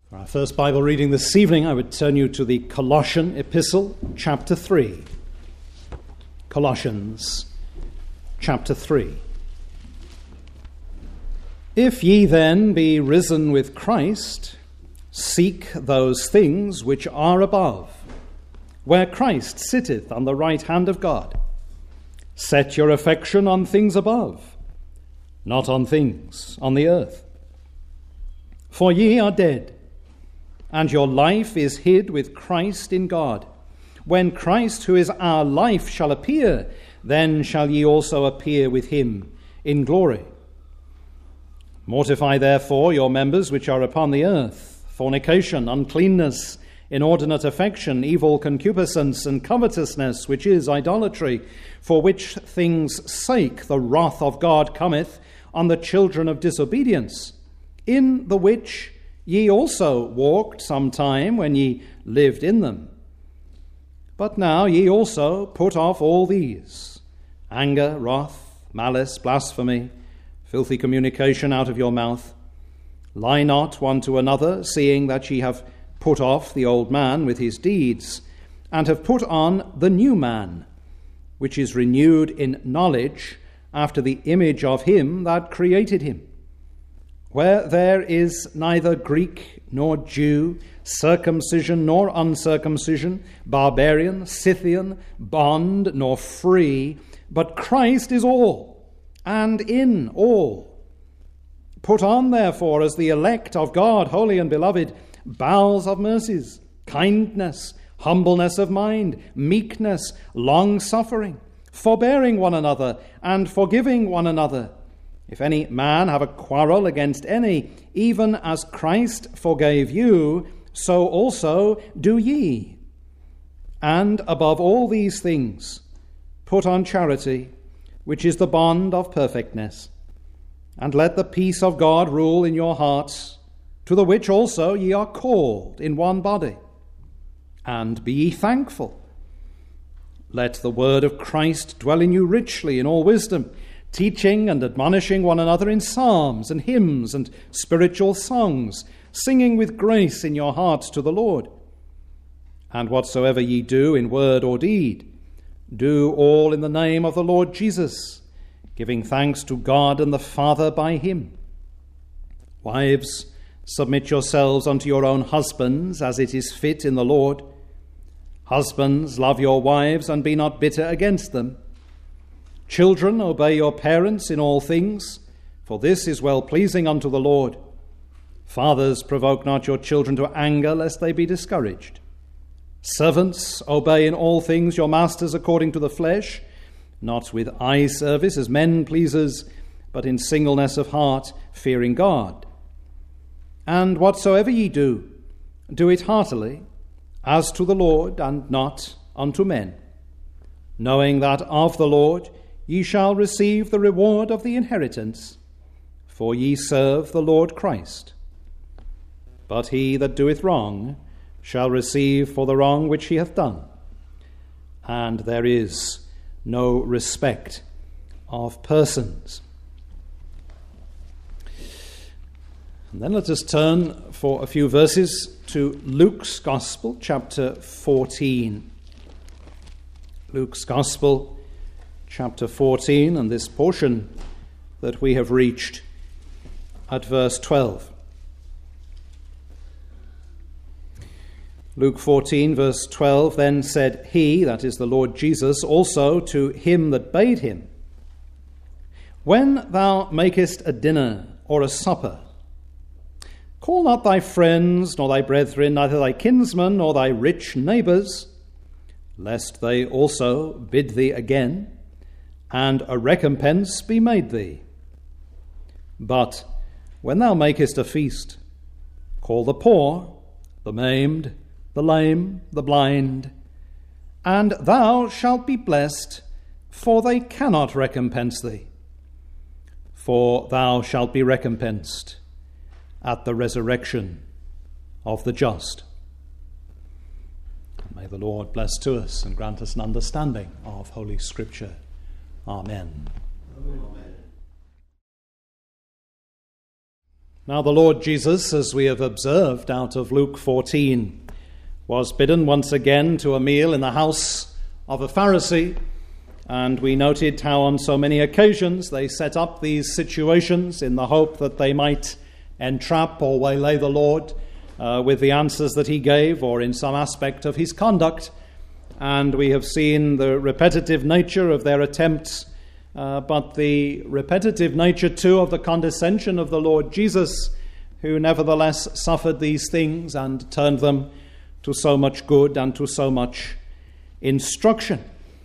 For our first Bible reading this evening, I would turn you to the Colossian Epistle, chapter 3. Colossians, chapter 3. If ye then be risen with Christ, seek those things which are above, where Christ sitteth on the right hand of God. Set your affection on things above, not on things on the earth. For ye are dead, and your life is hid with Christ in God. When Christ, who is our life, shall appear, then shall ye also appear with him in glory. Mortify therefore your members which are upon the earth, fornication, uncleanness, inordinate affection, evil concupiscence, and covetousness, which is idolatry, for which things' sake the wrath of God cometh on the children of disobedience, in the which ye also walked sometime when ye lived in them. But now ye also put off all these: anger, wrath, malice, blasphemy, filthy communication out of your mouth. Lie not one to another, seeing that ye have put off the old man with his deeds, and have put on the new man, which is renewed in knowledge after the image of him that created him, where there is neither Greek nor Jew, circumcision nor uncircumcision, barbarian, Scythian, bond nor free, but Christ is all, and in all. Put on, therefore, as the elect of God, holy and beloved, bowels of mercies, kindness, humbleness of mind, meekness, long-suffering, forbearing one another, and forgiving one another. If any man have a quarrel against any, even as Christ forgave you, so also do ye. And above all these things, put on charity, which is the bond of perfectness. And let the peace of God rule in your hearts, to the which also ye are called in one body. And be ye thankful. Let the word of Christ dwell in you richly in all wisdom, teaching and admonishing one another in psalms and hymns and spiritual songs, singing with grace in your hearts to the Lord. And whatsoever ye do in word or deed, do all in the name of the Lord Jesus, giving thanks to God and the Father by him. Wives, submit yourselves unto your own husbands, as it is fit in the Lord. Husbands, love your wives, and be not bitter against them. Children, obey your parents in all things, for this is well-pleasing unto the Lord. Fathers, provoke not your children to anger, lest they be discouraged. Servants, obey in all things your masters according to the flesh, not with eye service as men pleasers, but in singleness of heart, fearing God. And whatsoever ye do, do it heartily, as to the Lord, and not unto men, knowing that of the Lord ye shall receive the reward of the inheritance, for ye serve the Lord Christ. But he that doeth wrong shall receive for the wrong which he hath done, and there is no respect of persons. And then let us turn for a few verses to Luke's Gospel, chapter 14. Luke's Gospel, chapter 14, and this portion that we have reached at verse 12. Luke 14, verse 12, then said he, that is the Lord Jesus, also to him that bade him, when thou makest a dinner or a supper, call not thy friends, nor thy brethren, neither thy kinsmen, nor thy rich neighbours, lest they also bid thee again, and a recompense be made thee. But when thou makest a feast, call the poor, the maimed, the lame, the blind, and thou shalt be blessed, for they cannot recompense thee. For thou shalt be recompensed at the resurrection of the just. May the Lord bless to us and grant us an understanding of Holy Scripture. Amen. Amen. Now the Lord Jesus, as we have observed out of Luke 14, was bidden once again to a meal in the house of a Pharisee, and we noted how on so many occasions they set up these situations in the hope that they might entrap or waylay the Lord with the answers that he gave or in some aspect of his conduct. And we have seen the repetitive nature of their attempts, but the repetitive nature too of the condescension of the Lord Jesus, who nevertheless suffered these things and turned them to so much good and to so much instruction.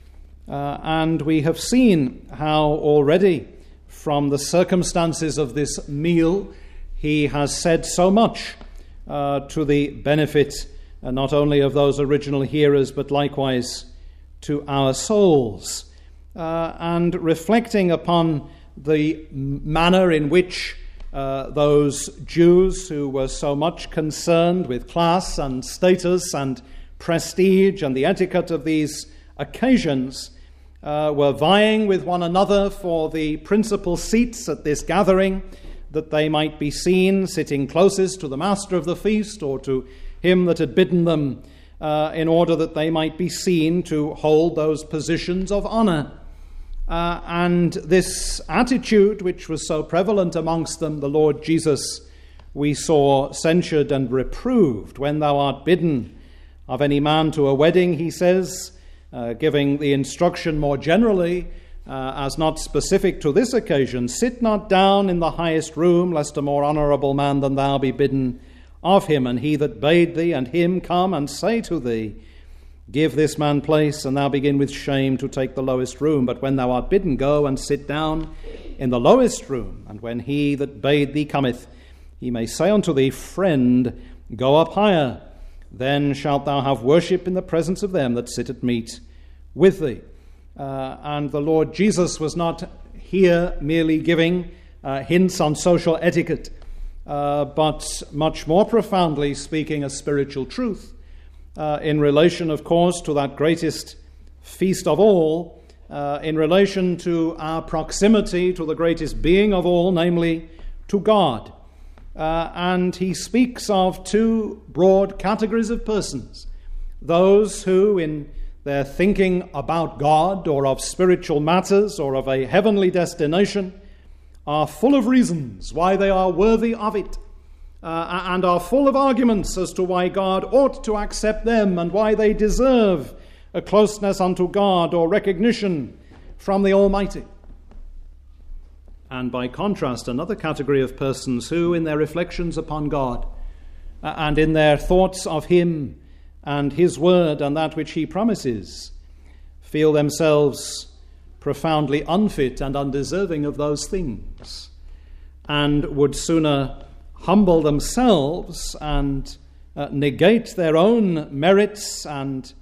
And we have seen how already from the circumstances of this meal he has said so much to the benefit not only of those original hearers but likewise to our souls. And reflecting upon the manner in which those Jews who were so much concerned with class and status and prestige and the etiquette of these occasions were vying with one another for the principal seats at this gathering, that they might be seen sitting closest to the master of the feast or to him that had bidden them, in order that they might be seen to hold those positions of honor. And this attitude, which was so prevalent amongst them, the Lord Jesus, we saw censured and reproved. When thou art bidden of any man to a wedding, he says, giving the instruction more generally, as not specific to this occasion, sit not down in the highest room, lest a more honourable man than thou be bidden of him. And he that bade thee and him come and say to thee, give this man place, and thou begin with shame to take the lowest room. But when thou art bidden, go and sit down in the lowest room. And when he that bade thee cometh, he may say unto thee, friend, go up higher. Then shalt thou have worship in the presence of them that sit at meat with thee. And the Lord Jesus was not here merely giving hints on social etiquette, but much more profoundly speaking a spiritual truth in relation, of course, to that greatest feast of all, in relation to our proximity to the greatest being of all, namely to God. And he speaks of two broad categories of persons: those who, in their thinking about God or of spiritual matters or of a heavenly destination, are full of reasons why they are worthy of it, and are full of arguments as to why God ought to accept them and why they deserve a closeness unto God or recognition from the Almighty. And by contrast, another category of persons who, in their reflections upon God and in their thoughts of Him and His Word and that which He promises, feel themselves profoundly unfit and undeserving of those things, and would sooner humble themselves and negate their own merits and,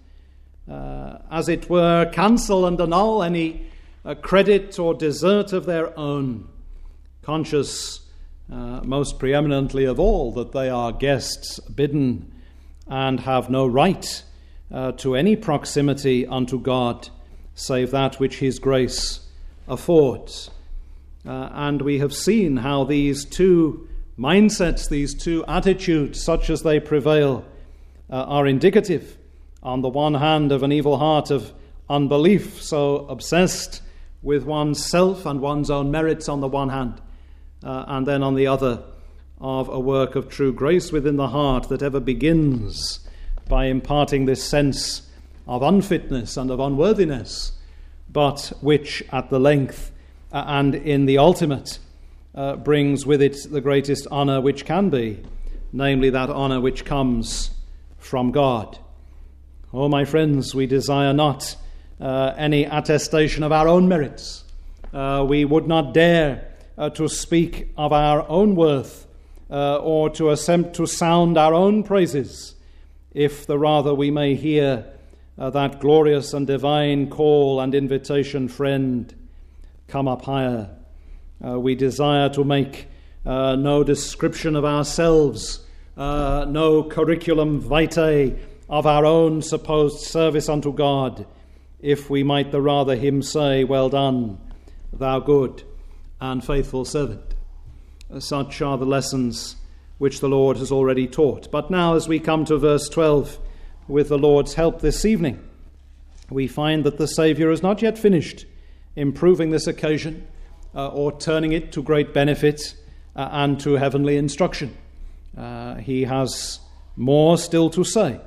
as it were, cancel and annul any credit or desert of their own, conscious most preeminently of all that they are guests bidden and have no right to any proximity unto God save that which His grace affords. And we have seen how these two mindsets, these two attitudes, such as they prevail, are indicative, on the one hand, of an evil heart of unbelief, so obsessed with one's self and one's own merits on the one hand, and then on the other, of a work of true grace within the heart that ever begins by imparting this sense of unfitness and of unworthiness, but which at the length and in the ultimate brings with it the greatest honour which can be, namely that honour which comes from God. Oh, my friends, we desire not any attestation of our own merits. We would not dare to speak of our own worth or to attempt to sound our own praises, if the rather we may hear that glorious and divine call and invitation, friend, come up higher. We desire to make no description of ourselves, no curriculum vitae of our own supposed service unto God, if we might the rather Him say, well done, thou good and faithful servant. Such are the lessons which the Lord has already taught. But now, as we come to verse 12, with the Lord's help this evening, we find that the Saviour has not yet finished improving this occasion or turning it to great benefit and to heavenly instruction. He has more still to say,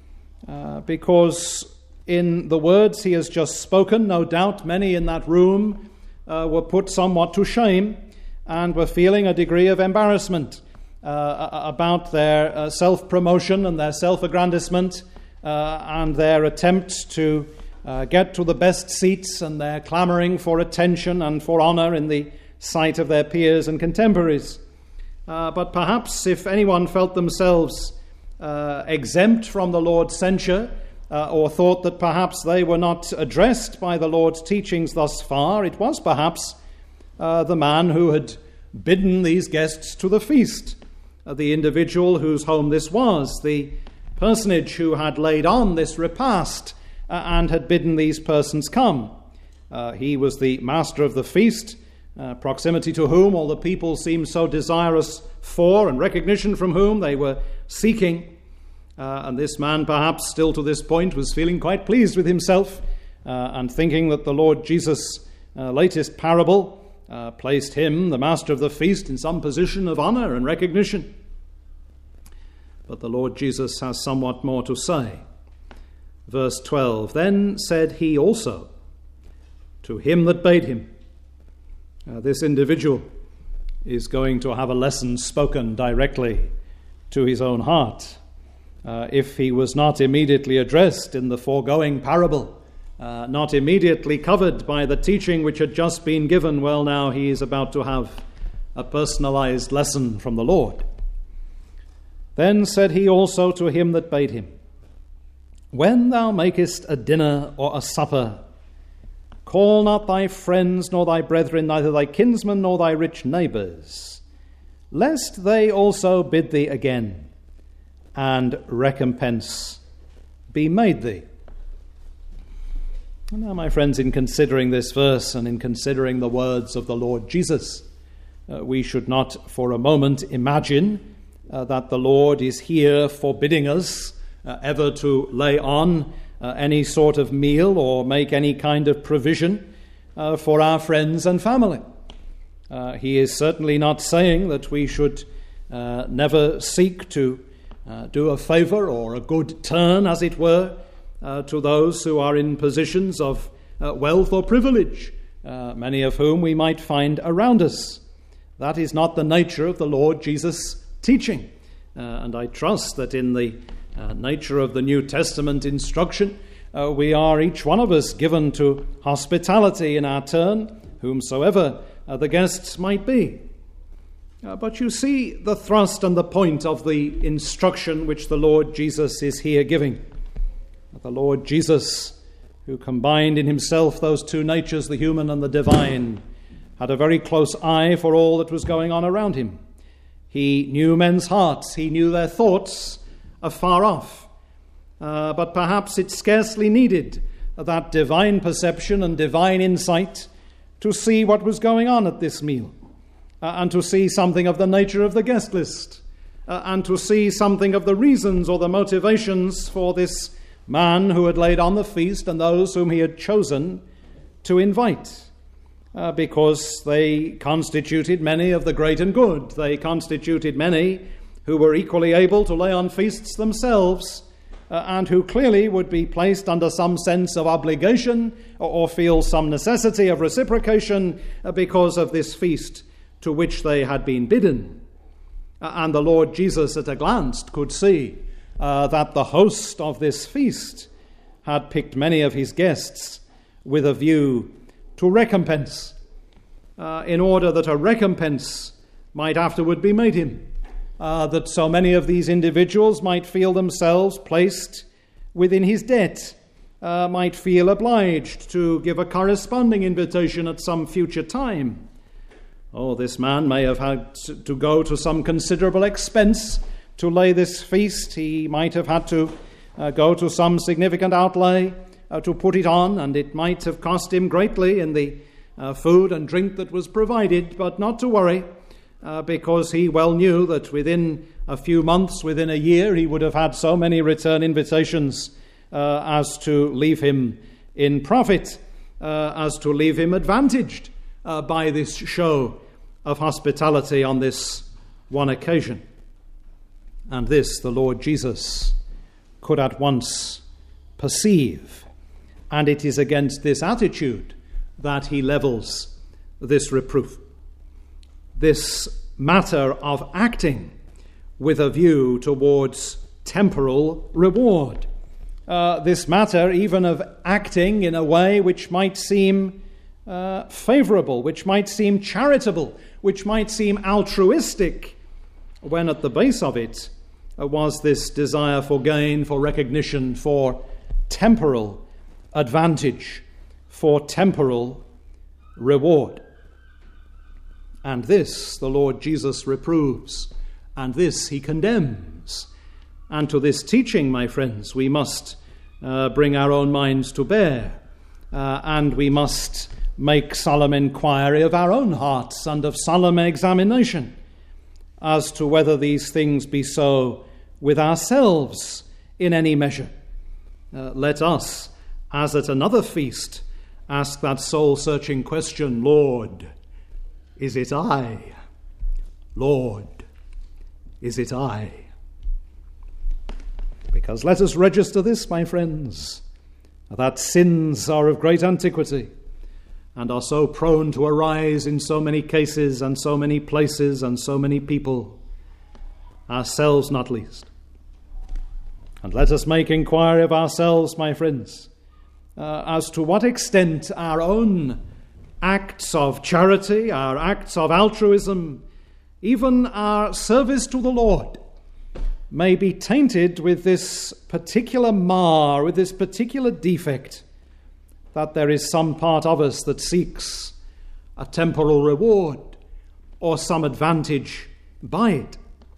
because in the words he has just spoken, no doubt many in that room were put somewhat to shame and were feeling a degree of embarrassment about their self-promotion and their self-aggrandizement and their attempt to get to the best seats, and their clamouring for attention and for honour in the sight of their peers and contemporaries. But perhaps if anyone felt themselves exempt from the Lord's censure, or thought that perhaps they were not addressed by the Lord's teachings thus far, it was perhaps the man who had bidden these guests to the feast, the individual whose home this was, the personage who had laid on this repast and had bidden these persons come. He was the master of the feast, proximity to whom all the people seemed so desirous for, and recognition from whom they were seeking. And this man, perhaps still to this point, was feeling quite pleased with himself and thinking that the Lord Jesus' latest parable placed him, the master of the feast, in some position of honour and recognition. But the Lord Jesus has somewhat more to say. Verse 12, then said he also to him that bade him. This individual is going to have a lesson spoken directly to his own heart. If he was not immediately addressed in the foregoing parable, not immediately covered by the teaching which had just been given, well, now he is about to have a personalized lesson from the Lord. Then said he also to him that bade him, when thou makest a dinner or a supper, call not thy friends nor thy brethren, neither thy kinsmen nor thy rich neighbours, lest they also bid thee again, and recompense be made thee. Now, my friends, in considering this verse and in considering the words of the Lord Jesus, we should not for a moment imagine that the Lord is here forbidding us ever to lay on any sort of meal or make any kind of provision for our friends and family. He is certainly not saying that we should never seek to do a favour or a good turn, as it were, to those who are in positions of wealth or privilege, many of whom we might find around us. That is not the nature of the Lord Jesus' teaching. And I trust that in the nature of the New Testament instruction, we are each one of us given to hospitality in our turn, whomsoever the guests might be. But you see the thrust and the point of the instruction which the Lord Jesus is here giving. The Lord Jesus, who combined in himself those two natures, the human and the divine, had a very close eye for all that was going on around him. He knew men's hearts, he knew their thoughts afar off. But perhaps it scarcely needed that divine perception and divine insight to see what was going on at this meal, and to see something of the nature of the guest list, and to see something of the reasons or the motivations for this man who had laid on the feast and those whom he had chosen to invite. Because they constituted many of the great and good. They constituted many who were equally able to lay on feasts themselves, and who clearly would be placed under some sense of obligation or feel some necessity of reciprocation because of this feast to which they had been bidden. And the Lord Jesus at a glance could see that the host of this feast had picked many of his guests with a view to recompense, in order that a recompense might afterward be made him, that so many of these individuals might feel themselves placed within his debt, might feel obliged to give a corresponding invitation at some future time. Oh, this man may have had to go to some considerable expense to lay this feast. He might have had to go to some significant outlay to put it on, and it might have cost him greatly in the food and drink that was provided, but not to worry. because he well knew that within a few months, within a year, he would have had so many return invitations as to leave him in profit, as to leave him advantaged by this show of hospitality on this one occasion. And this the Lord Jesus could at once perceive. And it is against this attitude that he levels this reproof. This matter of acting with a view towards temporal reward. This matter even of acting in a way which might seem favorable, which might seem charitable, which might seem altruistic, when at the base of it was this desire for gain, for recognition, for temporal advantage, for temporal reward. And this the Lord Jesus reproves, and this he condemns. And to this teaching, my friends, we must bring our own minds to bear, and we must make solemn inquiry of our own hearts and of solemn examination as to whether these things be so with ourselves in any measure. Let us, as at another feast, ask that soul-searching question, Lord, is it I? Lord, is it I? Because let us register this, my friends, that sins are of great antiquity and are so prone to arise in so many cases and so many places and so many people, ourselves not least. And let us make inquiry of ourselves, my friends, as to what extent our own acts of charity, our acts of altruism, even our service to the Lord, may be tainted with this particular mar, with this particular defect, that there is some part of us that seeks a temporal reward or some advantage by it.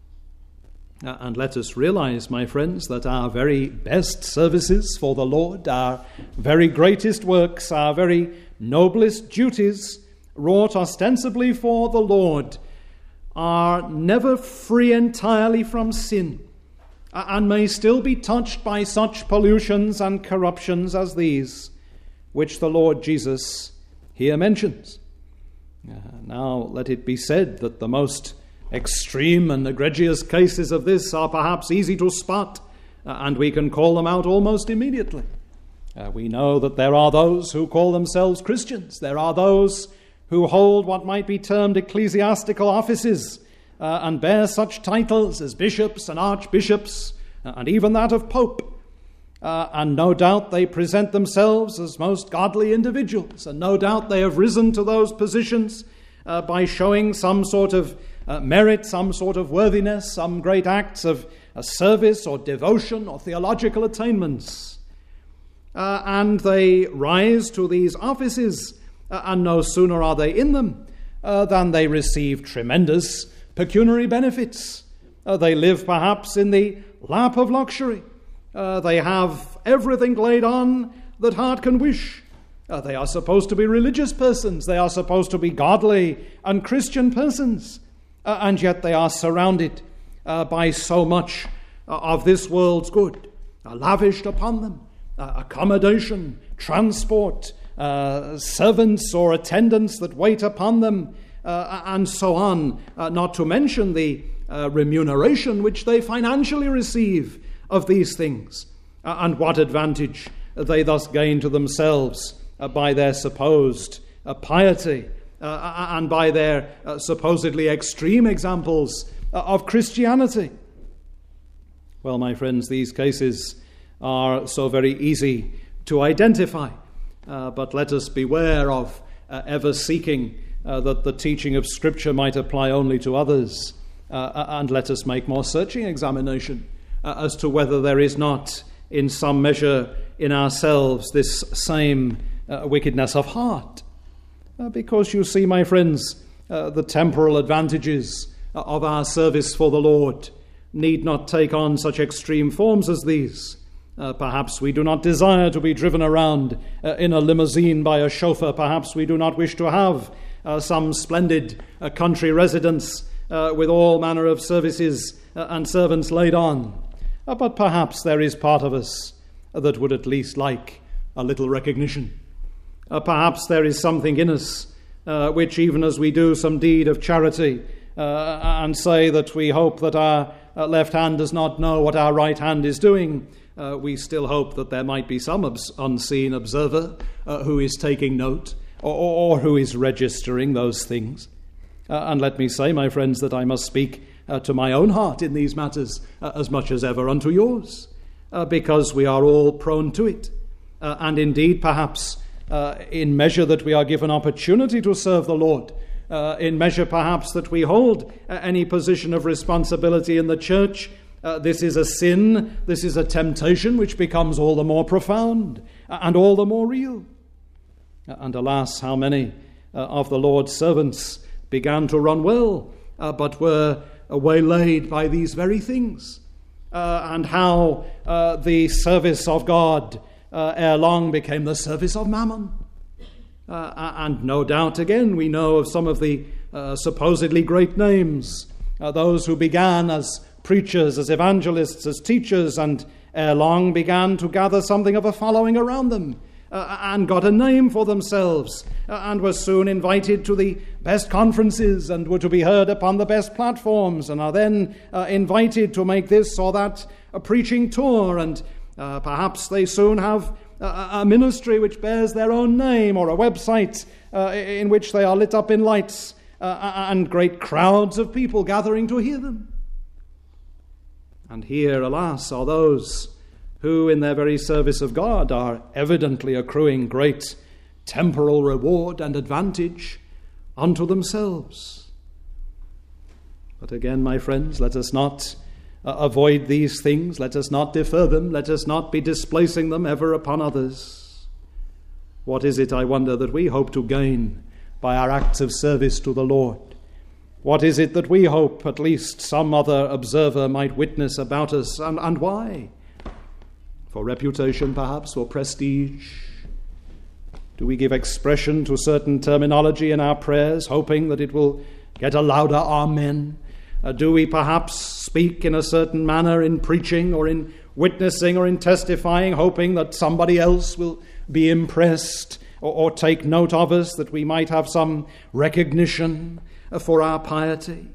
And let us realize, my friends, that our very best services for the Lord, our very greatest works, our very noblest duties, wrought ostensibly for the Lord, are never free entirely from sin, and may still be touched by such pollutions and corruptions as these, which the Lord Jesus here mentions. Now let it be said that the most extreme and egregious cases of this are perhaps easy to spot, and we can call them out almost immediately. We know that there are those who call themselves Christians. There are those who hold what might be termed ecclesiastical offices and bear such titles as bishops and archbishops, and even that of pope. And no doubt they present themselves as most godly individuals, and no doubt they have risen to those positions by showing some sort of merit, some sort of worthiness, some great acts of service or devotion or theological attainments. And they rise to these offices, and no sooner are they in them than they receive tremendous pecuniary benefits. They live perhaps in the lap of luxury. They have everything laid on that heart can wish. They are supposed to be religious persons. They are supposed to be godly and Christian persons. And yet they are surrounded by so much of this world's good, lavished upon them. Accommodation, transport, servants or attendants that wait upon them, and so on, not to mention the remuneration which they financially receive of these things, and what advantage they thus gain to themselves by their supposed piety and by their supposedly extreme examples of Christianity. Well, my friends, these cases are so very easy to identify, but let us beware of ever seeking that the teaching of Scripture might apply only to others, and let us make more searching examination as to whether there is not, in some measure, in ourselves this same wickedness of heart. Because you see, my friends, the temporal advantages of our service for the Lord need not take on such extreme forms as these. Perhaps we do not desire to be driven around in a limousine by a chauffeur. Perhaps we do not wish to have some splendid country residence with all manner of services and servants laid on. But perhaps there is part of us that would at least like a little recognition. Perhaps there is something in us which, even as we do some deed of charity and say that we hope that our left hand does not know what our right hand is doing, we still hope that there might be some unseen observer who is taking note or who is registering those things. And let me say, my friends, that I must speak to my own heart in these matters as much as ever unto yours, because we are all prone to it. And indeed, perhaps, in measure that we are given opportunity to serve the Lord, in measure perhaps that we hold any position of responsibility in the church, this is a sin, this is a temptation which becomes all the more profound and all the more real. And alas, how many of the Lord's servants began to run well, but were waylaid by these very things, and how the service of God ere long became the service of mammon. And no doubt, again, we know of some of the supposedly great names, those who began as preachers, as evangelists, as teachers, and ere long began to gather something of a following around them, and got a name for themselves, and were soon invited to the best conferences, and were to be heard upon the best platforms, and are then invited to make this or that a preaching tour, and perhaps they soon have a ministry which bears their own name, or a website in which they are lit up in lights, and great crowds of people gathering to hear them. And here, alas, are those who in their very service of God are evidently accruing great temporal reward and advantage unto themselves. But again, my friends, let us not avoid these things. Let us not defer them. Let us not be displacing them ever upon others. What is it, I wonder, that we hope to gain by our acts of service to the Lord? What is it that we hope at least some other observer might witness about us, and why? For reputation, perhaps, for prestige? Do we give expression to certain terminology in our prayers, hoping that it will get a louder amen? Do we perhaps speak in a certain manner in preaching or in witnessing or in testifying, hoping that somebody else will be impressed or take note of us, that we might have some recognition for our piety?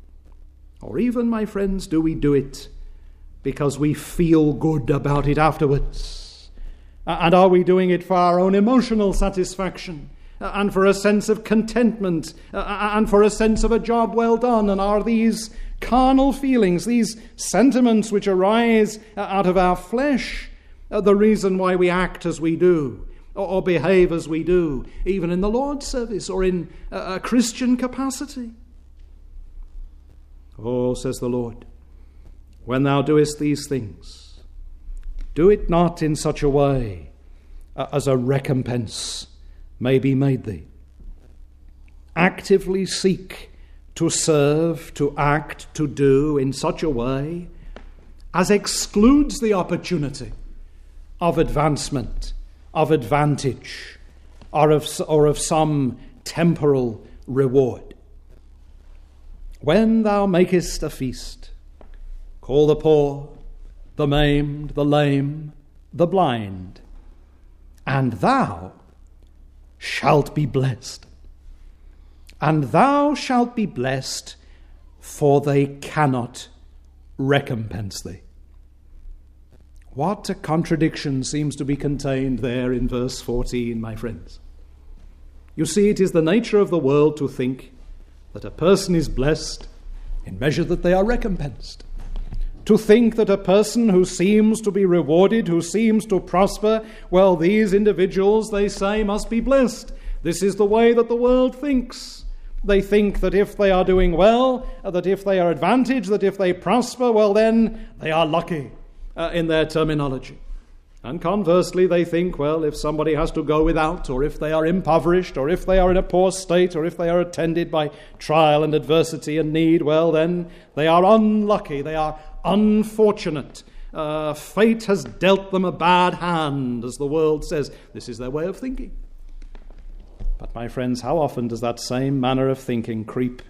Or even, my friends, do we do it because we feel good about it afterwards? And are we doing it for our own emotional satisfaction, and for a sense of contentment, and for a sense of a job well done? And are these carnal feelings, these sentiments which arise out of our flesh, the reason why we act as we do, or behave as we do, even in the Lord's service or in a Christian capacity? Oh, says the Lord, when thou doest these things, do it not in such a way as a recompense may be made thee. Actively seek to serve, to act, to do in such a way as excludes the opportunity of advancement, of advantage, or of some temporal reward. When thou makest a feast, call the poor, the maimed, the lame, the blind, and thou shalt be blessed. And thou shalt be blessed, for they cannot recompense thee. What a contradiction seems to be contained there in verse 14, my friends. You see, it is the nature of the world to think that a person is blessed in measure that they are recompensed. To think that a person who seems to be rewarded, who seems to prosper, well, these individuals, they say, must be blessed. This is the way that the world thinks. They think that if they are doing well, that if they are advantaged, that if they prosper, well, then they are lucky in their terminology. And conversely, they think, well, if somebody has to go without, or if they are impoverished, or if they are in a poor state, or if they are attended by trial and adversity and need, well, then they are unlucky, they are unfortunate. Fate has dealt them a bad hand, as the world says. This is their way of thinking. But my friends, how often does that same manner of thinking creep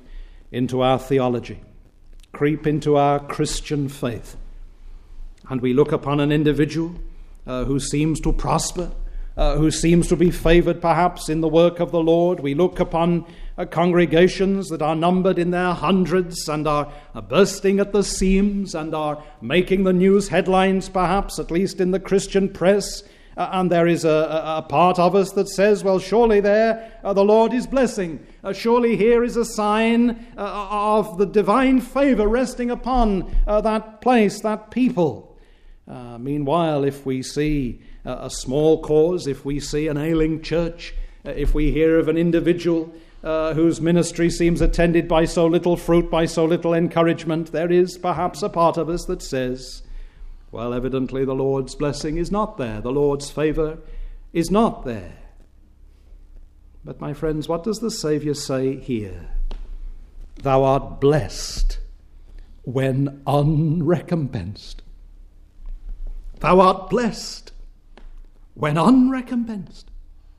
into our theology, creep into our Christian faith, and we look upon an individual who seems to prosper, who seems to be favored perhaps in the work of the Lord. We look upon congregations that are numbered in their hundreds and are bursting at the seams and are making the news headlines perhaps, at least in the Christian press. And there is a part of us that says, well, surely there the Lord is blessing. Surely here is a sign of the divine favor resting upon that place, that people. Meanwhile, if we see a small cause, if we see an ailing church, if we hear of an individual whose ministry seems attended by so little fruit, by so little encouragement, there is perhaps a part of us that says, well, evidently the Lord's blessing is not there. The Lord's favor is not there. But my friends, what does the Savior say here? Thou art blessed when unrecompensed. Thou art blessed when unrecompensed.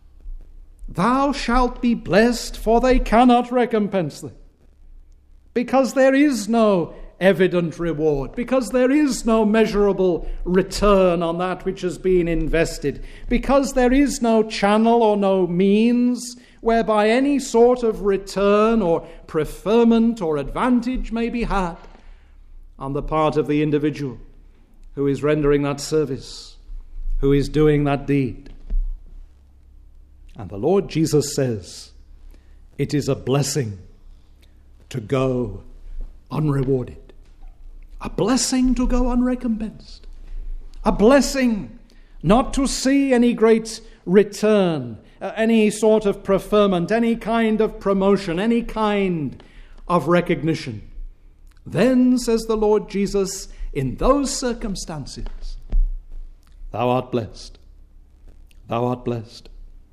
Thou shalt be blessed, for they cannot recompense thee. Because there is no evident reward, because there is no measurable return on that which has been invested, because there is no channel or no means whereby any sort of return or preferment or advantage may be had on the part of the individual who is rendering that service, who is doing that deed. And the Lord Jesus says, it is a blessing to go unrewarded. A blessing to go unrecompensed. A blessing not to see any great return, any sort of preferment, any kind of promotion, any kind of recognition. Then, says the Lord Jesus, in those circumstances, thou art blessed. Thou art blessed.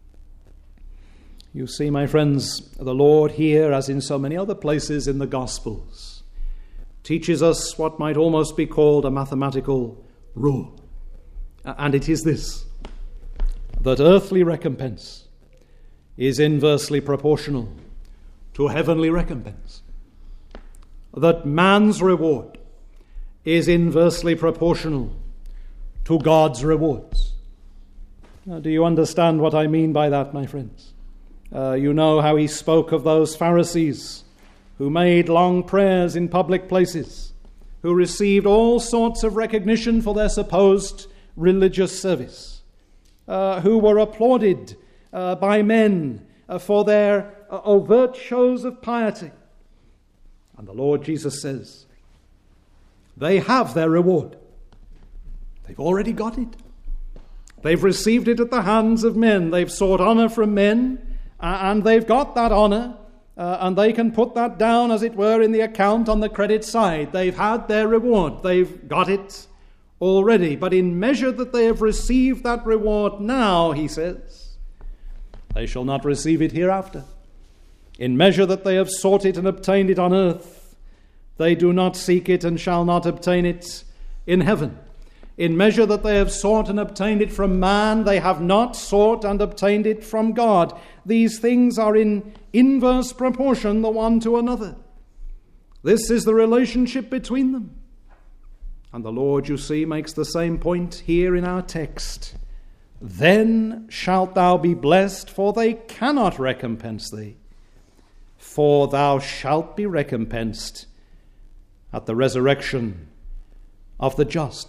You see, my friends, the Lord here, as in so many other places in the Gospels, teaches us what might almost be called a mathematical rule. And it is this, that earthly recompense is inversely proportional to heavenly recompense. That man's reward is inversely proportional to God's rewards. Now, do you understand what I mean by that, my friends? You know how he spoke of those Pharisees who made long prayers in public places, who received all sorts of recognition for their supposed religious service, who were applauded by men for their overt shows of piety. And the Lord Jesus says, they have their reward. They've already got it. They've received it at the hands of men. They've sought honor from men, and they've got that honor. And they can put that down, as it were, in the account on the credit side. They've had their reward. They've got it already. But in measure that they have received that reward now, he says, they shall not receive it hereafter. In measure that they have sought it and obtained it on earth, they do not seek it and shall not obtain it in heaven. In measure that they have sought and obtained it from man, they have not sought and obtained it from God. These things are in inverse proportion the one to another. This is the relationship between them. And the Lord, you see, makes the same point here in our text. Then shalt thou be blessed, for they cannot recompense thee. For thou shalt be recompensed at the resurrection of the just.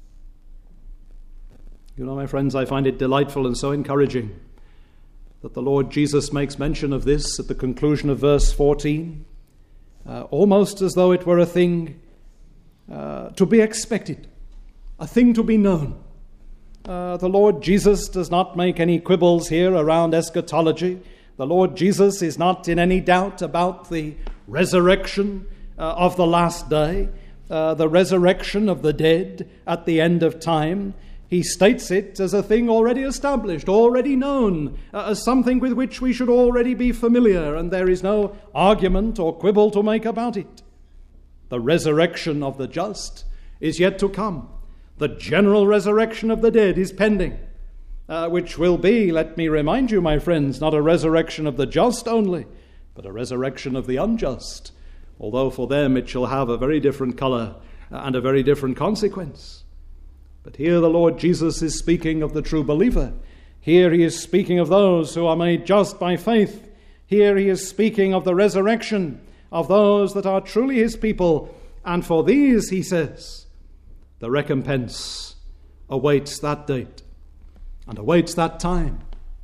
You know, my friends, I find it delightful and so encouraging that the Lord Jesus makes mention of this at the conclusion of verse 14, almost as though it were a thing to be expected, a thing to be known. The Lord Jesus does not make any quibbles here around eschatology. The Lord Jesus is not in any doubt about the resurrection of the last day, the resurrection of the dead at the end of time. He states it as a thing already established, already known, as something with which we should already be familiar, and there is no argument or quibble to make about it. The resurrection of the just is yet to come. The general resurrection of the dead is pending, which will be, let me remind you, my friends, not a resurrection of the just only, but a resurrection of the unjust, although for them it shall have a very different colour and a very different consequence. But here the Lord Jesus is speaking of the true believer. Here he is speaking of those who are made just by faith. Here he is speaking of the resurrection of those that are truly his people. And for these, he says, the recompense awaits that date and awaits that time.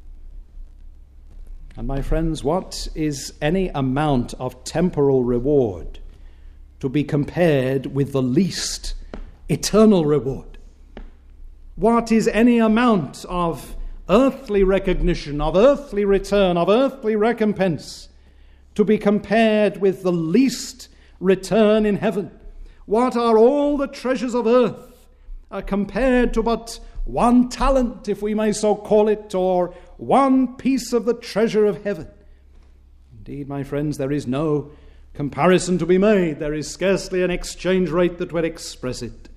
And my friends, what is any amount of temporal reward to be compared with the least eternal reward? What is any amount of earthly recognition, of earthly return, of earthly recompense to be compared with the least return in heaven? What are all the treasures of earth compared to but one talent, if we may so call it, or one piece of the treasure of heaven? Indeed, my friends, there is no comparison to be made. There is scarcely an exchange rate that will express it.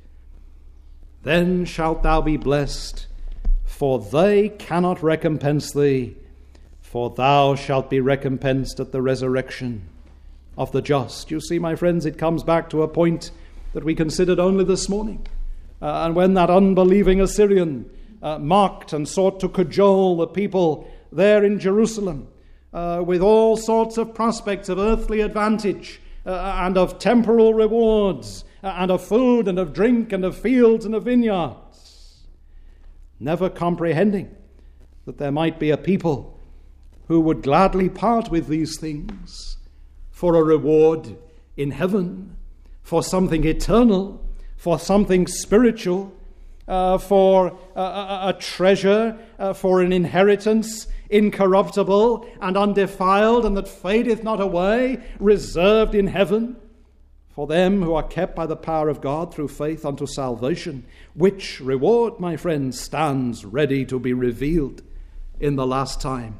Then shalt thou be blessed, for they cannot recompense thee, for thou shalt be recompensed at the resurrection of the just. You see, my friends, it comes back to a point that we considered only this morning. And when that unbelieving Assyrian mocked and sought to cajole the people there in Jerusalem with all sorts of prospects of earthly advantage and of temporal rewards and of food and of drink and of fields and of vineyards, never comprehending that there might be a people who would gladly part with these things for a reward in heaven, for something eternal, for something spiritual, for a treasure, for an inheritance incorruptible and undefiled and that fadeth not away, reserved in heaven for them who are kept by the power of God through faith unto salvation, which reward, my friends, stands ready to be revealed in the last time.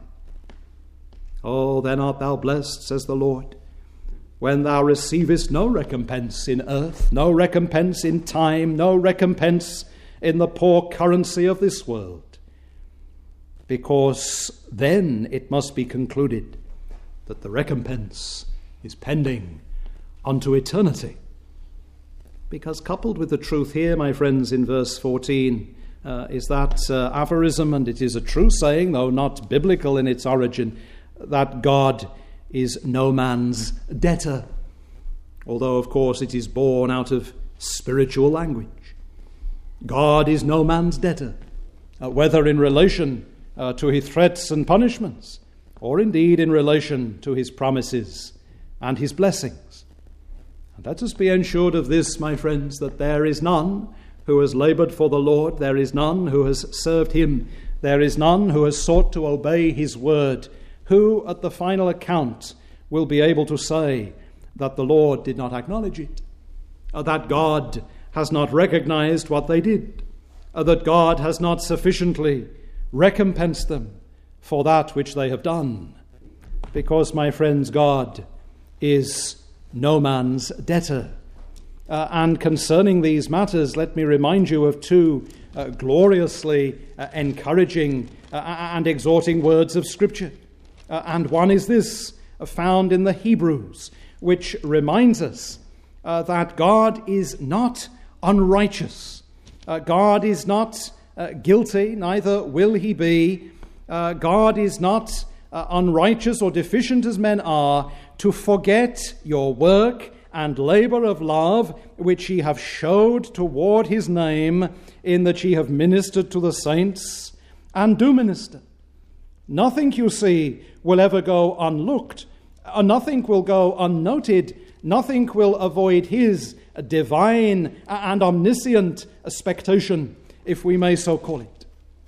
Oh, then art thou blessed, says the Lord, when thou receivest no recompense in earth, no recompense in time, no recompense in the poor currency of this world, because then it must be concluded that the recompense is pending unto eternity. Because coupled with the truth here, my friends, in verse 14, is that aphorism, and it is a true saying, though not biblical in its origin, that God is no man's debtor, although, of course, it is born out of spiritual language. God is no man's debtor, whether in relation to his threats and punishments, or indeed in relation to his promises and his blessings. And let us be ensured of this, my friends, that there is none who has labored for the Lord, there is none who has served him, there is none who has sought to obey his word, who at the final account will be able to say that the Lord did not acknowledge it, that God has not recognized what they did, that God has not sufficiently recompensed them for that which they have done. Because, my friends, God is no man's debtor. And concerning these matters, let me remind you of two gloriously encouraging and exhorting words of Scripture. And one is this, found in the Hebrews, which reminds us that God is not unrighteous. God is not guilty, neither will he be. God is not unrighteous or deficient as men are, to forget your work and labour of love which ye have showed toward his name, in that ye have ministered to the saints and do minister. Nothing, you see, will ever go unlooked. Nothing will go unnoted. Nothing will avoid his divine and omniscient expectation, if we may so call it.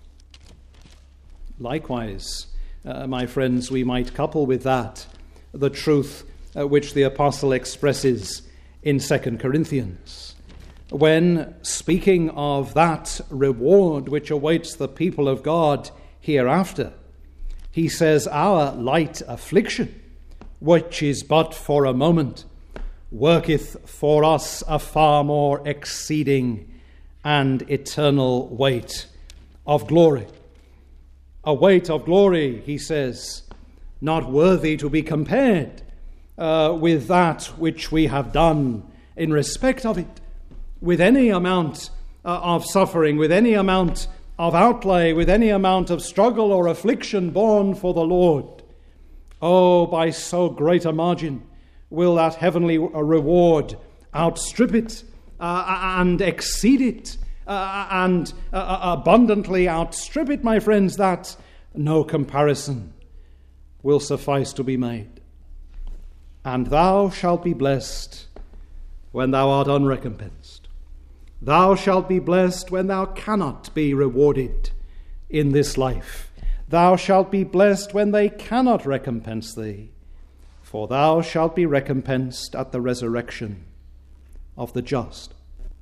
Likewise, my friends, we might couple with that the truth which the apostle expresses in 2 Corinthians, when speaking of that reward which awaits the people of God hereafter. He says, our light affliction, which is but for a moment, worketh for us a far more exceeding and eternal weight of glory. A weight of glory, he says, not worthy to be compared with that which we have done in respect of it, with any amount of suffering, with any amount of outlay, with any amount of struggle or affliction borne for the Lord. Oh, by so great a margin will that heavenly reward outstrip it and exceed it and abundantly outstrip it, my friends, that no comparison will suffice to be made. And thou shalt be blessed when thou art unrecompensed. Thou shalt be blessed when thou cannot be rewarded in this life. Thou shalt be blessed when they cannot recompense thee, for thou shalt be recompensed at the resurrection of the just.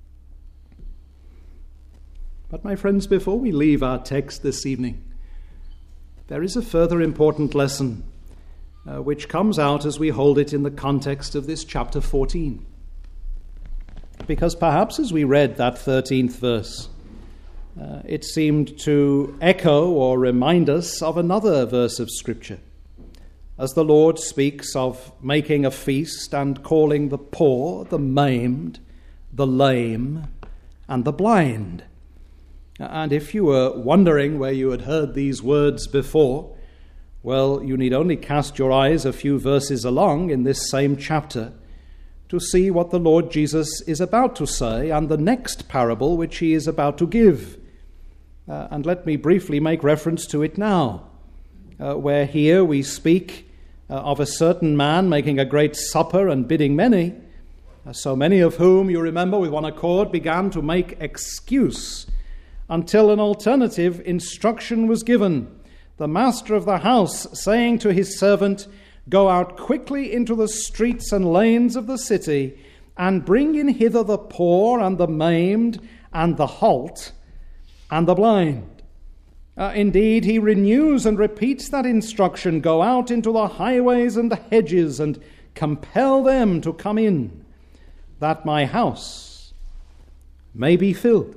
But my friends, before we leave our text this evening, there is a further important lesson which comes out as we hold it in the context of this chapter 14. Because perhaps as we read that 13th verse, it seemed to echo or remind us of another verse of Scripture, as the Lord speaks of making a feast and calling the poor, the maimed, the lame, and the blind. And if you were wondering where you had heard these words before, well, you need only cast your eyes a few verses along in this same chapter to see what the Lord Jesus is about to say and the next parable which he is about to give. And let me briefly make reference to it now, where here we speak of a certain man making a great supper and bidding many, so many of whom, you remember, with one accord began to make excuse until an alternative instruction was given. The master of the house saying to his servant, "Go out quickly into the streets and lanes of the city, and bring in hither the poor and the maimed and the halt and the blind." Indeed, he renews and repeats that instruction, "Go out into the highways and the hedges and compel them to come in, that my house may be filled."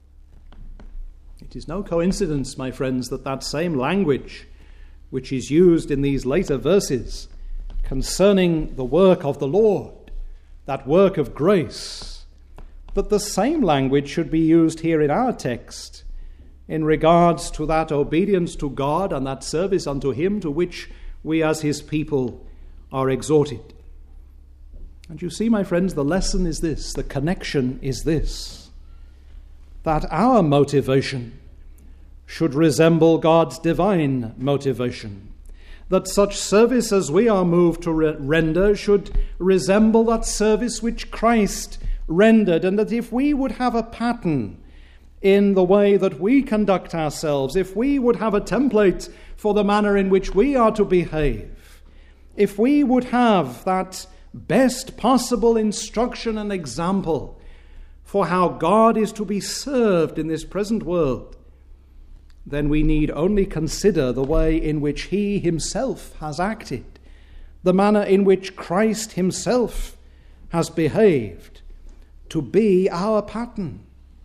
It is no coincidence, my friends, that that same language which is used in these later verses concerning the work of the Lord, that work of grace, that the same language should be used here in our text in regards to that obedience to God and that service unto him to which we as his people are exhorted. And you see, my friends, the lesson is this, the connection is this, that our motivation should resemble God's divine motivation, that such service as we are moved to render should resemble that service which Christ rendered, and that if we would have a pattern in the way that we conduct ourselves, if we would have a template for the manner in which we are to behave, if we would have that best possible instruction and example for how God is to be served in this present world, then we need only consider the way in which he himself has acted, the manner in which Christ himself has behaved, to be our pattern.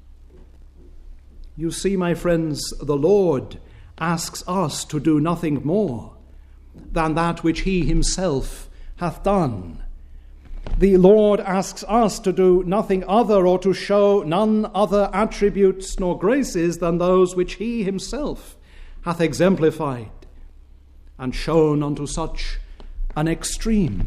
You see, my friends, the Lord asks us to do nothing more than that which he himself hath done. The Lord asks us to do nothing other or to show none other attributes nor graces than those which he himself hath exemplified and shown unto such an extreme.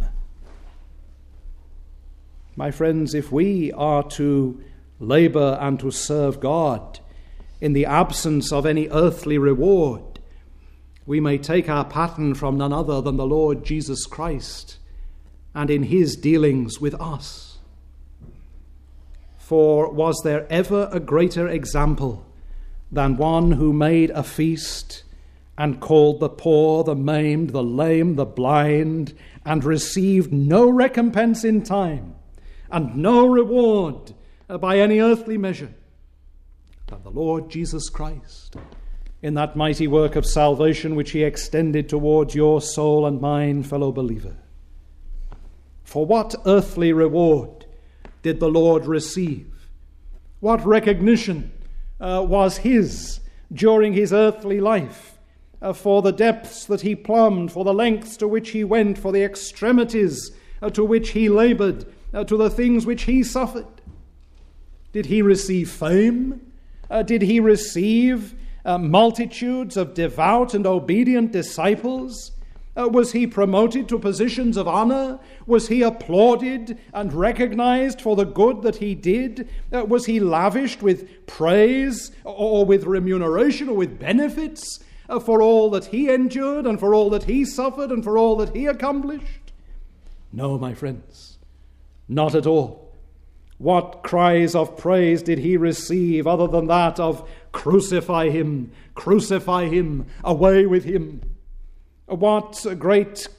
My friends, if we are to labor and to serve God in the absence of any earthly reward, we may take our pattern from none other than the Lord Jesus Christ and in his dealings with us. For was there ever a greater example than one who made a feast and called the poor, the maimed, the lame, the blind, and received no recompense in time and no reward by any earthly measure than the Lord Jesus Christ in that mighty work of salvation which he extended towards your soul and mine, fellow believer? For what earthly reward did the Lord receive? What recognition was his during his earthly life for the depths that he plumbed, for the lengths to which he went, for the extremities to which he labored, to the things which he suffered? Did he receive fame? Did he receive multitudes of devout and obedient disciples? Was he promoted to positions of honor? Was he applauded and recognized for the good that he did? Was he lavished with praise or with remuneration or with benefits for all that he endured and for all that he suffered and for all that he accomplished? No, my friends, not at all. What cries of praise did he receive other than that of crucify him, away with him? What great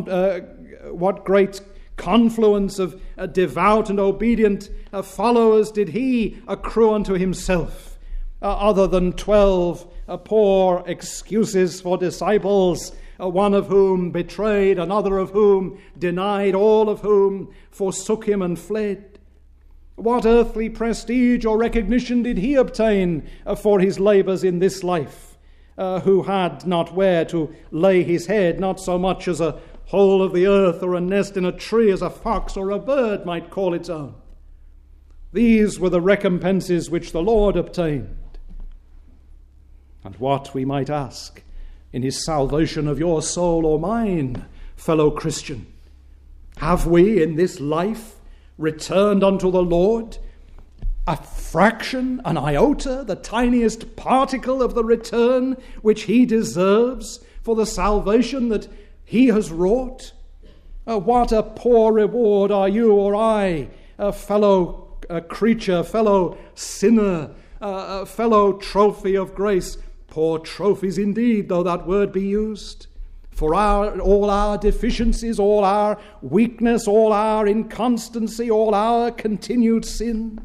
confluence of devout and obedient followers did he accrue unto himself, other than 12 poor excuses for disciples, one of whom betrayed, another of whom denied, all of whom forsook him and fled? What earthly prestige or recognition did he obtain for his labors in this life? Who had not where to lay his head, not so much as a hole of the earth or a nest in a tree as a fox or a bird might call its own. These were the recompenses which the Lord obtained. And what, we might ask, in his salvation of your soul or mine, fellow Christian, have we in this life returned unto the Lord a fraction, an iota, the tiniest particle of the return which he deserves for the salvation that he has wrought? What a poor reward are you or I, a fellow creature, fellow sinner, fellow trophy of grace. Poor trophies indeed, though that word be used. For all our deficiencies, all our weakness, all our inconstancy, all our continued sin.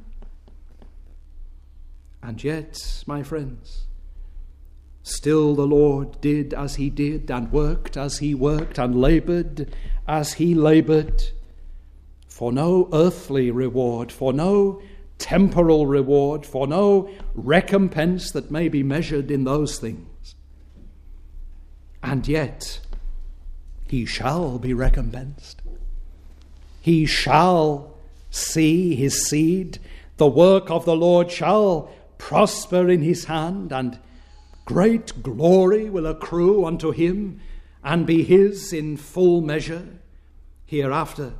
And yet, my friends, still the Lord did as he did, and worked as he worked, and labored as he labored, for no earthly reward, for no temporal reward, for no recompense that may be measured in those things. And yet, he shall be recompensed. He shall see his seed. The work of the Lord shall prosper in his hand, and great glory will accrue unto him and be his in full measure hereafter.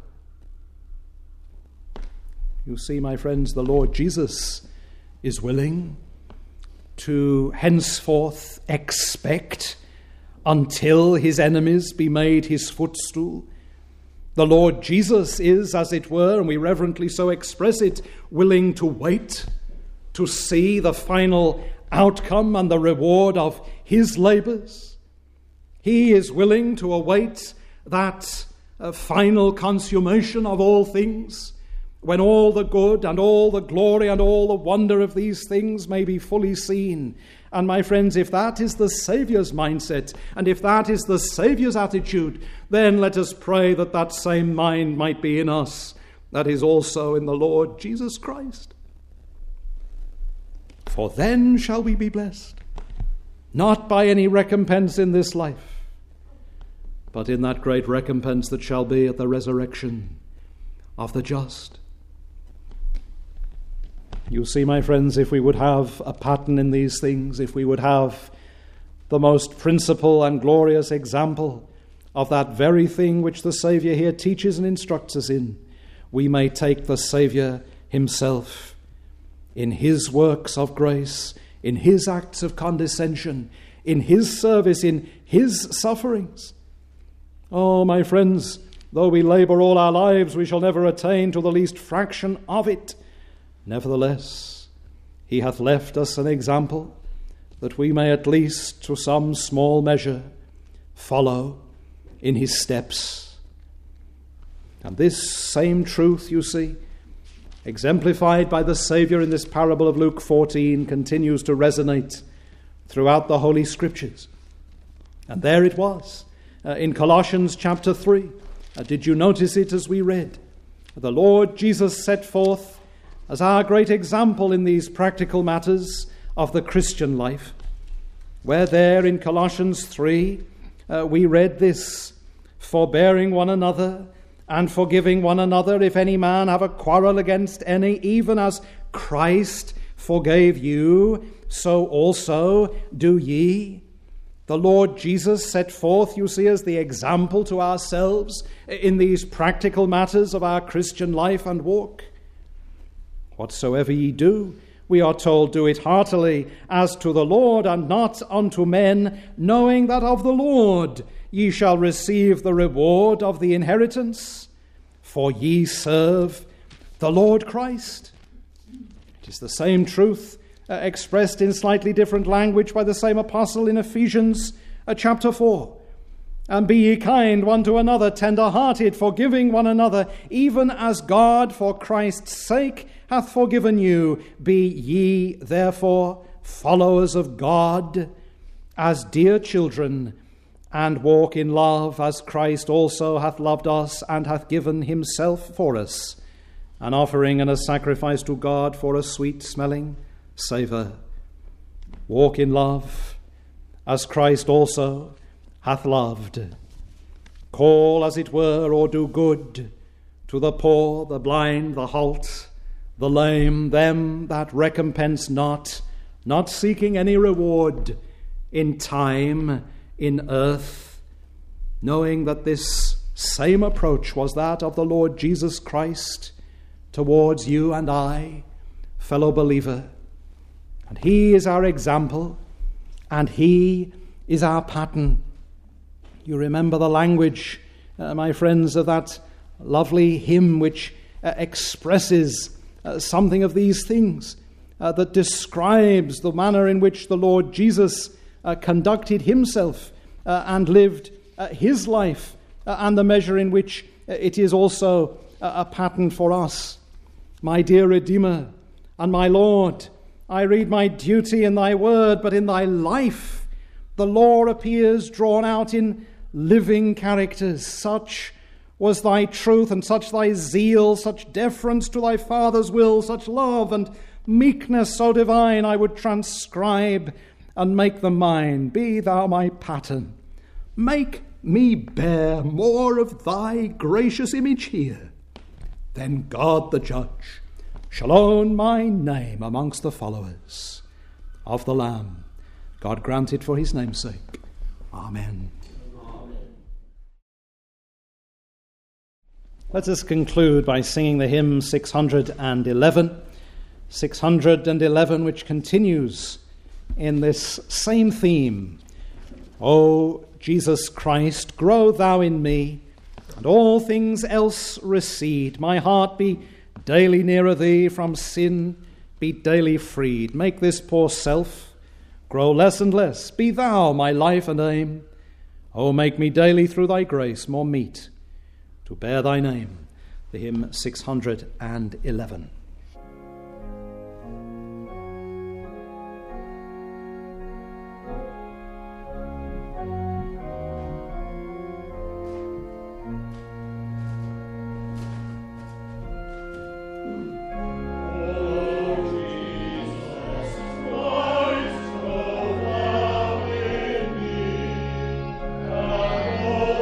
You see, my friends, the Lord Jesus is willing to henceforth expect until his enemies be made his footstool. The Lord Jesus is, as it were, and we reverently so express it, willing to wait to see the final outcome and the reward of his labors. He is willing to await that final consummation of all things, when all the good and all the glory and all the wonder of these things may be fully seen. And my friends, if that is the Saviour's mindset, and if that is the Saviour's attitude, then let us pray that that same mind might be in us, that is also in the Lord Jesus Christ. For then shall we be blessed, not by any recompense in this life, but in that great recompense that shall be at the resurrection of the just. You see, my friends, if we would have a pattern in these things, if we would have the most principal and glorious example of that very thing which the Saviour here teaches and instructs us in, we may take the Saviour himself in his works of grace, in his acts of condescension, in his service, in his sufferings. Oh, my friends, though we labour all our lives, we shall never attain to the least fraction of it. Nevertheless, he hath left us an example that we may at least, to some small measure, follow in his steps. And this same truth, you see, exemplified by the Saviour in this parable of Luke 14, continues to resonate throughout the Holy Scriptures. And there it was, in Colossians chapter 3. Did you notice it as we read? The Lord Jesus set forth as our great example in these practical matters of the Christian life. where there in Colossians 3 we read this, forbearing one another and forgiving one another if any man have a quarrel against any, even as Christ forgave you, so also do ye. The Lord Jesus set forth, you see, as the example to ourselves in these practical matters of our Christian life and walk. Whatsoever ye do, we are told, do it heartily as to the Lord and not unto men, knowing that of the Lord ye shall receive the reward of the inheritance, for ye serve the Lord Christ. It is the same truth expressed in slightly different language by the same apostle in Ephesians chapter 4. And be ye kind one to another, tender-hearted, forgiving one another, even as God for Christ's sake hath forgiven you. Be ye therefore followers of God as dear children, and walk in love as Christ also hath loved us and hath given himself for us, an offering and a sacrifice to God for a sweet-smelling savour. Walk in love as Christ also hath loved. Call, as it were, or do good to the poor, the blind, the halt, the lame, them that recompense not, not seeking any reward in time, in earth, knowing that this same approach was that of the Lord Jesus Christ towards you and I, fellow believer. And he is our example, and he is our pattern. You remember the language, my friends, of that lovely hymn which expresses something of these things, that describes the manner in which the Lord Jesus conducted himself and lived his life, and the measure in which it is also a pattern for us. My dear Redeemer and my Lord, I read my duty in thy word, but in thy life the law appears drawn out in living characters. Such was thy truth, and such thy zeal, such deference to thy Father's will, such love and meekness so divine, I would transcribe and make them mine. Be thou my pattern. Make me bear more of thy gracious image here. Then God the judge shall own my name amongst the followers of the Lamb. God grant it for his name's sake. Amen. Let us conclude by singing the hymn 611. 611, which continues in this same theme. O Jesus Christ, grow thou in me, and all things else recede. My heart be daily nearer thee, from sin be daily freed. Make this poor self grow less and less. Be thou my life and aim. O make me daily through thy grace more meet to bear thy name. The hymn 611.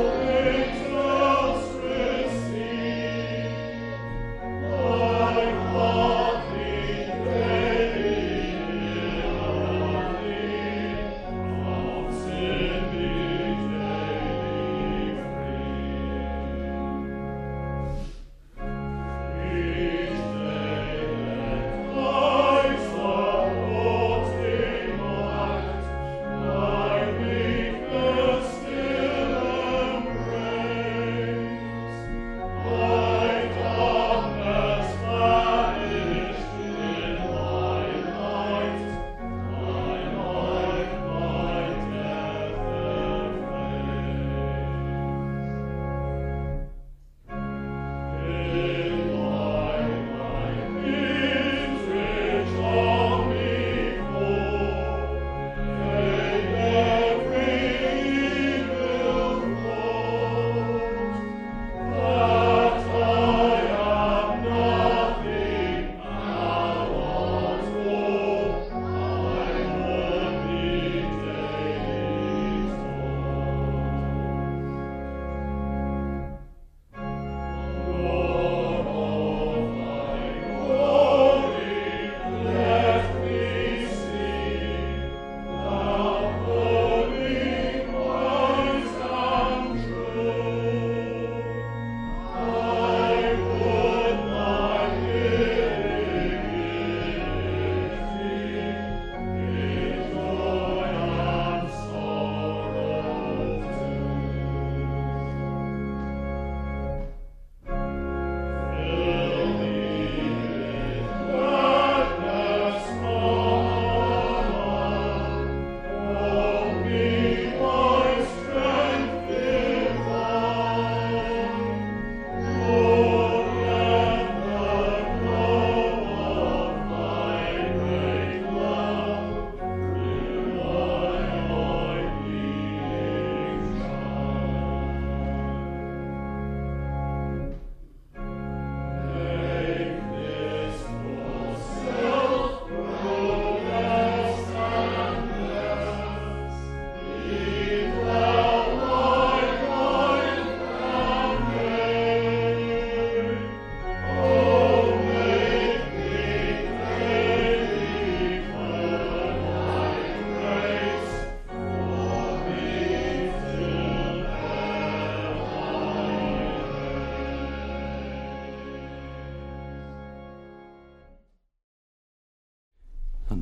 Oh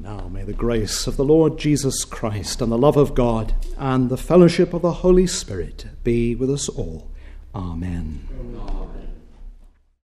Now may the grace of the Lord Jesus Christ and the love of God and the fellowship of the Holy Spirit be with us all. Amen. Amen.